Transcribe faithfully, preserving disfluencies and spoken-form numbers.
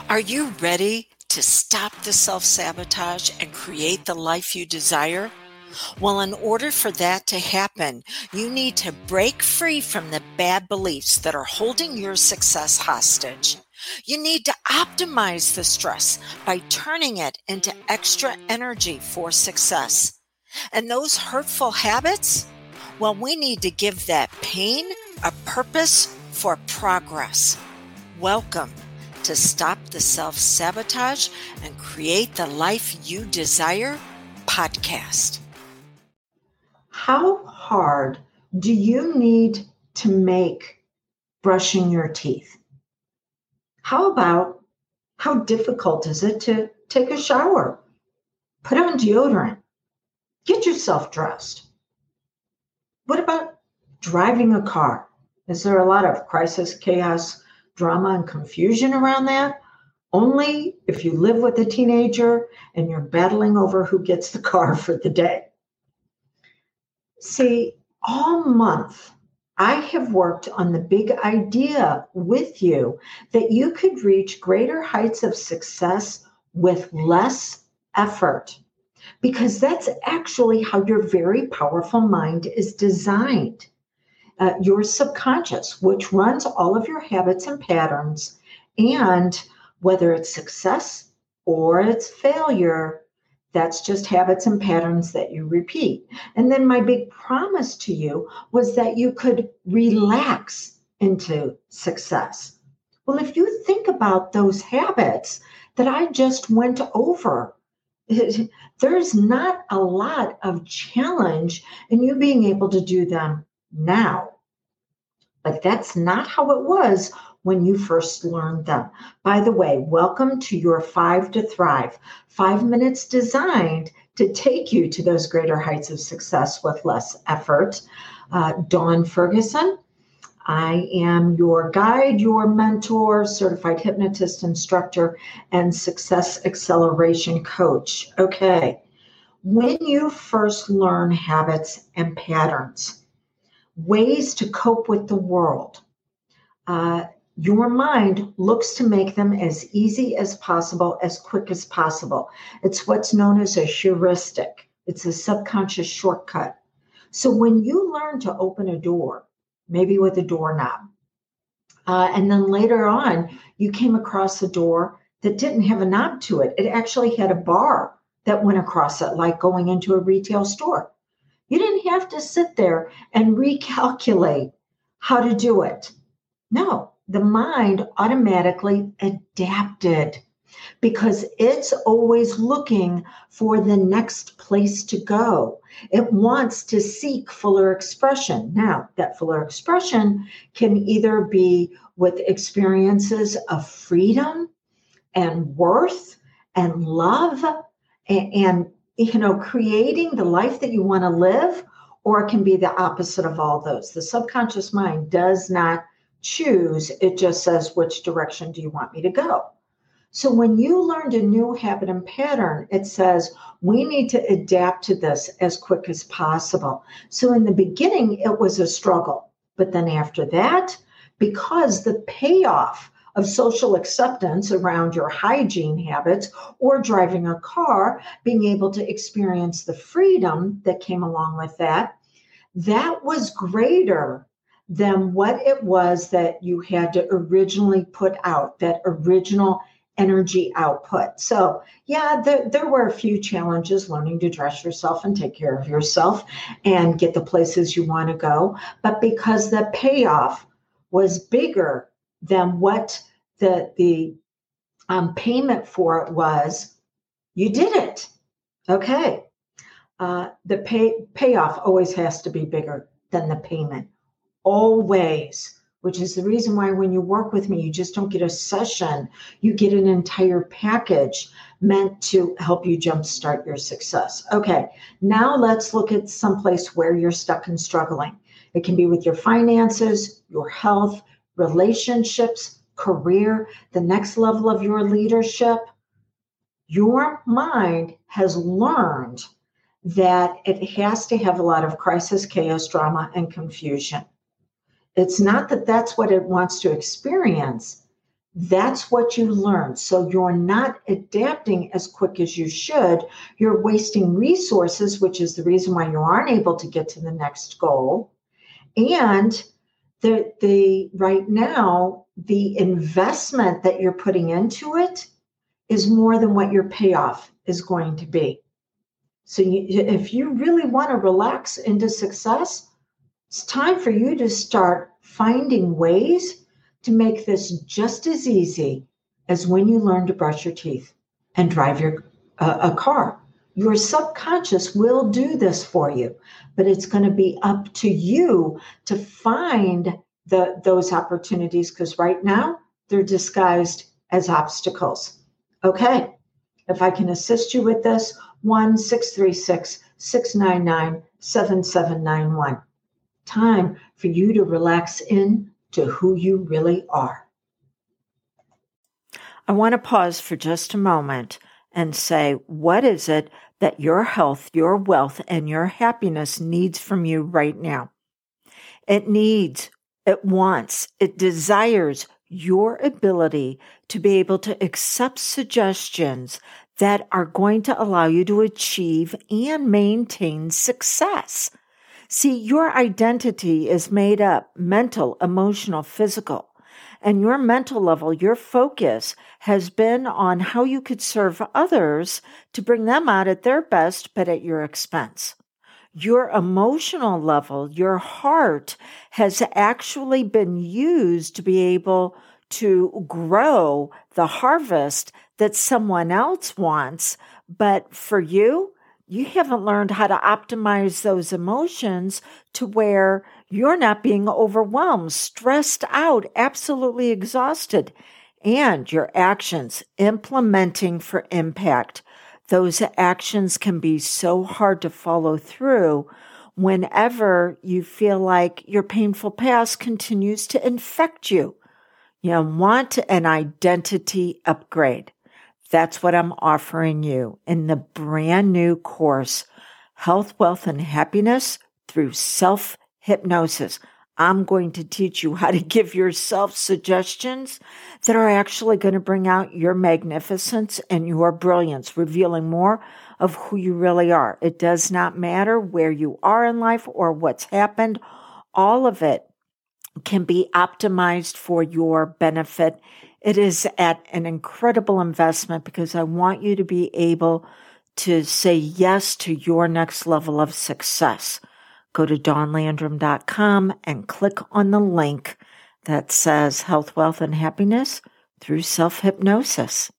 Are you ready to stop the self-sabotage and create the life you desire? Well, in order for that to happen, you need to break free from the bad beliefs that are holding your success hostage. You need to optimize the stress by turning it into extra energy for success. And those hurtful habits? Well, we need to give that pain a purpose for progress. Welcome to Stop the Self-Sabotage and Create the Life You Desire podcast. How hard do you need to make brushing your teeth? How about how difficult is it to take a shower, put on deodorant, get yourself dressed? What about driving a car? Is there a lot of crisis, chaos, drama, and confusion around that? Only if you live with a teenager and you're battling over who gets the car for the day. See, all month, I have worked on the big idea with you that you could reach greater heights of success with less effort, because that's actually how your very powerful mind is designed. Uh, your subconscious, which runs all of your habits and patterns, and whether it's success or it's failure, that's just habits and patterns that you repeat. And then my big promise to you was that you could relax into success. Well, if you think about those habits that I just went over, there's not a lot of challenge in you being able to do them now. But that's not how it was when you first learned them. By the way, welcome to your Five to Thrive. Five minutes designed to take you to those greater heights of success with less effort. Uh, Dawn Ferguson. I am your guide, your mentor, certified hypnotist, instructor, and success acceleration coach. Okay. When you first learn habits and patterns, ways to cope with the world, uh, your mind looks to make them as easy as possible, as quick as possible. It's what's known as a heuristic. It's a subconscious shortcut. So when you learn to open a door, maybe with a doorknob, uh, and then later on, you came across a door that didn't have a knob to it. It actually had a bar that went across it, like going into a retail store. You didn't have to sit there and recalculate how to do it. No, the mind automatically adapted because it's always looking for the next place to go. It wants to seek fuller expression. Now, that fuller expression can either be with experiences of freedom and worth and love and, and you know, creating the life that you want to live, or it can be the opposite of all those. The subconscious mind does not choose. It just says, which direction do you want me to go? So when you learned a new habit and pattern, it says, we need to adapt to this as quick as possible. So in the beginning, it was a struggle. But then after that, because the payoff of social acceptance around your hygiene habits or driving a car, being able to experience the freedom that came along with that, that was greater than what it was that you had to originally put out, that original energy output. So yeah, there, there were a few challenges learning to dress yourself and take care of yourself and get the places you want to go. But because the payoff was bigger than what the, the um, payment for it was, you did it. Okay. Uh, the pay payoff always has to be bigger than the payment. Always. Which is the reason why when you work with me, you just don't get a session. You get an entire package meant to help you jumpstart your success. Okay. Now let's look at someplace where you're stuck and struggling. It can be with your finances, your health, relationships, career, the next level of your leadership. Your mind has learned that it has to have a lot of crisis, chaos, drama, and confusion. It's not that that's what it wants to experience. That's what you learn. So you're not adapting as quick as you should. You're wasting resources, which is the reason why you aren't able to get to the next goal. And the, the right now, the investment that you're putting into it is more than what your payoff is going to be. So you, if you really want to relax into success, it's time for you to start finding ways to make this just as easy as when you learn to brush your teeth and drive your uh, a car. Your subconscious will do this for you, but it's going to be up to you to find the those opportunities, because right now they're disguised as obstacles. Okay, if I can assist you with this, one six three six, six nine nine, seven seven nine one. Time for you to relax in to who you really are. I want to pause for just a moment and say, what is it that your health, your wealth, and your happiness needs from you right now? It needs, it wants, it desires your ability to be able to accept suggestions that are going to allow you to achieve and maintain success. See, your identity is made up mental, emotional, physical. And your mental level, your focus has been on how you could serve others to bring them out at their best, but at your expense. Your emotional level, your heart has actually been used to be able to grow the harvest that someone else wants. But for you, you haven't learned how to optimize those emotions to where you're not being overwhelmed, stressed out, absolutely exhausted, and your actions implementing for impact. Those actions can be so hard to follow through whenever you feel like your painful past continues to infect you. You want an identity upgrade. That's what I'm offering you in the brand new course, Health, Wealth, and Happiness through Self-Hypnosis. I'm going to teach you how to give yourself suggestions that are actually going to bring out your magnificence and your brilliance, revealing more of who you really are. It does not matter where you are in life or what's happened. All of it can be optimized for your benefit. It is at an incredible investment because I want you to be able to say yes to your next level of success. Go to dawn landrum dot com and click on the link that says Health, Wealth, and Happiness through Self-Hypnosis.